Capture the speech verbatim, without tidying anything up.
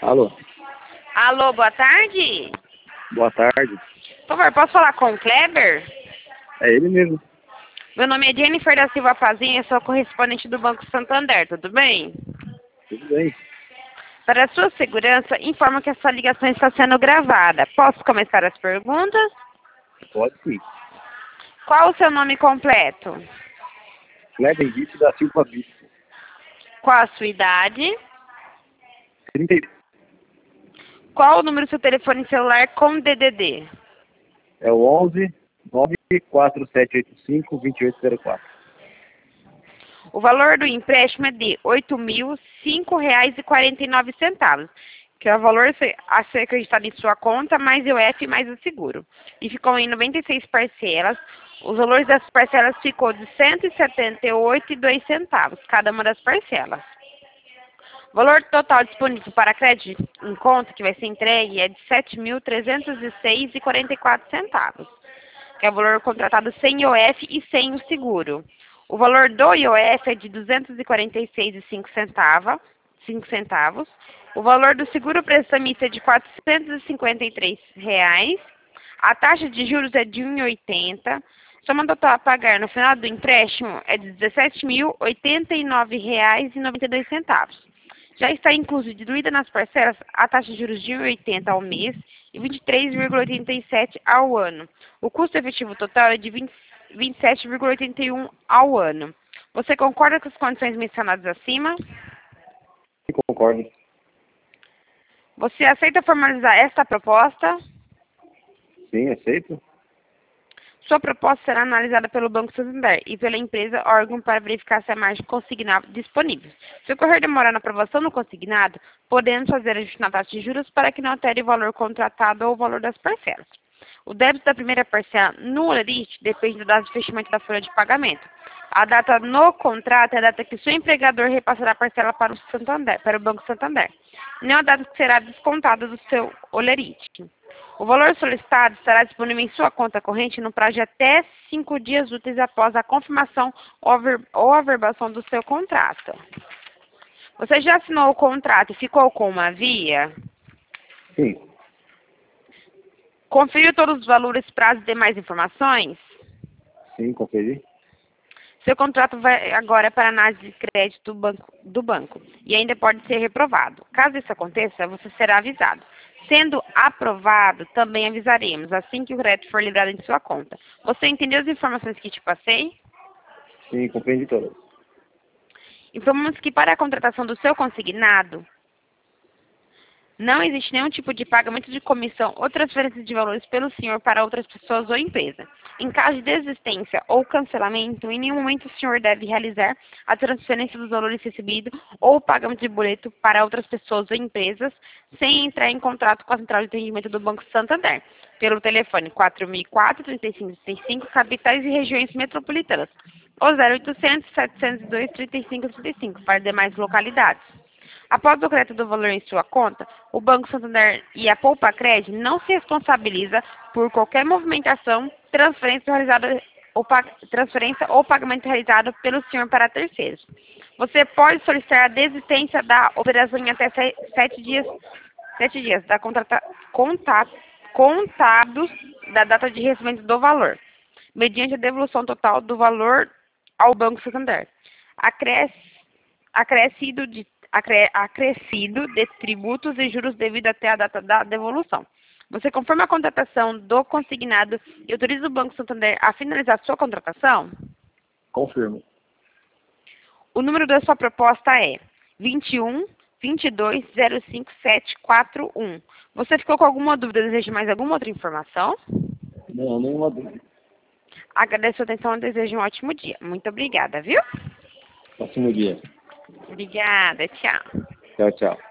Alô? Alô, boa tarde. Boa tarde. Por favor, posso falar com o Kleber? É ele mesmo. Meu nome é Jennifer da Silva Pazinha, sou correspondente do Banco Santander, tudo bem? Tudo bem? Para a sua segurança, informo que a sua ligação está sendo gravada. Posso começar as perguntas? Pode sim. Qual o seu nome completo? Kleber Henrique da Silva Bispo. Qual a sua idade? trinta e... Qual o número do seu telefone celular com D D D? É o onze, nove quatro sete oito cinco, dois oito zero quatro. O valor do empréstimo é de oito mil cinco reais e quarenta e nove centavos, que é o valor a ser acreditado em sua conta, mais I O F mais o seguro. E ficou em noventa e seis parcelas. Os valores das parcelas ficou de cento e setenta e oito reais e dois centavos, cada uma das parcelas. O valor total disponível para crédito em conta, que vai ser entregue, é de sete mil trezentos e seis reais e quarenta e quatro centavos, que é o valor contratado sem I O F e sem o seguro. O valor do I O F é de duzentos e quarenta e seis reais e cinco centavos. O valor do seguro prestamista é de quatrocentos e cinquenta e três reais. A taxa de juros é de um vírgula oitenta. Soma total a pagar no final do empréstimo é de dezessete mil oitenta e nove reais e noventa e dois centavos. Já está incluso diluída nas parcelas a taxa de juros de um vírgula oitenta ao mês e vinte e três vírgula oitenta e sete ao ano. O custo efetivo total é de vinte, vinte e sete vírgula oitenta e um ao ano. Você concorda com as condições mencionadas acima? Sim, concordo. Você aceita formalizar esta proposta? Sim, aceito. Sua proposta será analisada pelo Banco Santander e pela empresa órgão para verificar se há margem consignada disponível. Se ocorrer demora na aprovação do consignado, podemos fazer ajuste na taxa de juros para que não altere o valor contratado ou o valor das parcelas. O débito da primeira parcela no holerite depende da data de fechamento da folha de pagamento. A data no contrato é a data que seu empregador repassará a parcela para o Santander, para o Banco Santander, não a data que será descontada do seu holerite. O valor solicitado estará disponível em sua conta corrente no prazo de até cinco dias úteis após a confirmação ou averbação do seu contrato. Você já assinou o contrato e ficou com uma via? Sim. Conferiu todos os valores, prazos e demais informações? Sim, conferi. Seu contrato vai agora para análise de crédito do banco, do banco e ainda pode ser reprovado. Caso isso aconteça, você será avisado. Sendo aprovado, também avisaremos assim que o crédito for liberado em sua conta. Você entendeu as informações que te passei? Sim, compreendi todas. Informamos que para a contratação do seu consignado, não existe nenhum tipo de pagamento de comissão ou transferência de valores pelo senhor para outras pessoas ou empresa. Em caso de desistência ou cancelamento, em nenhum momento o senhor deve realizar a transferência dos valores recebidos ou o pagamento de boleto para outras pessoas ou empresas sem entrar em contato com a central de atendimento do Banco Santander, pelo telefone quatro mil e quatro, trinta e cinco trinta e cinco, capitais e regiões metropolitanas, ou zero oitocentos, setecentos e dois, trinta e cinco trinta e cinco, para demais localidades. Após o crédito do valor em sua conta, o Banco Santander e a Poupa Crédito não se responsabiliza por qualquer movimentação, transferência realizada ou, transferência ou pagamento realizado pelo senhor para terceiros. Você pode solicitar a desistência da operação em até sete dias, sete dias da contrata, contato, contados da data de recebimento do valor, mediante a devolução total do valor ao Banco Santander, acresce, acrescido de acrescido de tributos e juros devido até a data da devolução. Você confirma a contratação do consignado e autoriza o Banco Santander a finalizar sua contratação? Confirmo. O número da sua proposta é vinte e um, vinte e dois, zero cinco sete quatro um. Você ficou com alguma dúvida? Deseja mais alguma outra informação? Não, nenhuma dúvida. Agradeço a atenção e desejo um ótimo dia. Muito obrigada, viu? Próximo dia. Obrigada, tchau. Tchau, tchau.